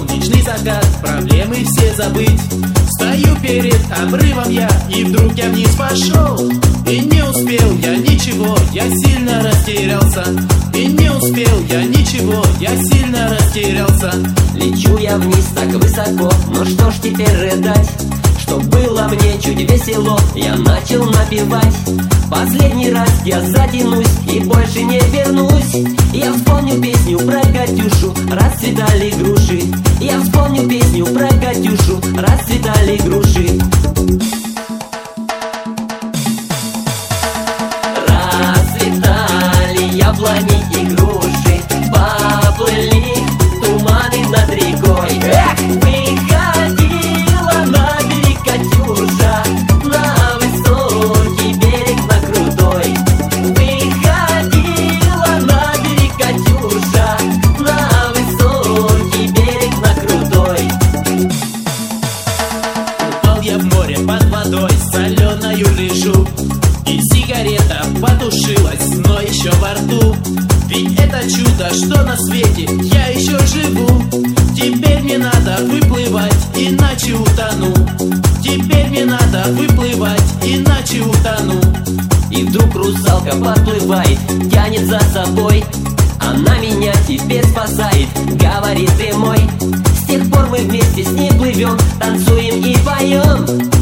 солнечный закат, проблемы все забыть. Стою перед обрывом я, и вдруг я вниз пошел. И не успел я ничего, я сильно растерялся. И не успел я ничего, я сильно растерялся. Лечу я вниз так высоко, но что ж теперь рыдать? Что было мне чуть весело, я начал напевать. Последний раз я затянусь и больше не вернусь. Я вспомню песню про Катюшу, расцветали груши. Я вспомню песню про Катюшу, расцветали груши. Расцветали яблони и груши, поплыли туманы над рекой. Эх, выходила на берег Катюша, на высокий берег, на крутой. Выходила на берег Катюша, на высокий берег, на крутой. Упал я в море под водой, соленою лежу. И сигарета потушилась, но еще во рту. Ведь это чудо, что на свете я еще живу. Теперь мне надо выплывать, иначе утону. Теперь мне надо выплывать, иначе утону. И вдруг русалка подплывает, тянет за собой. Она меня теперь спасает, говорит: ты мой. С тех пор мы вместе с ней плывем, танцуем и поем.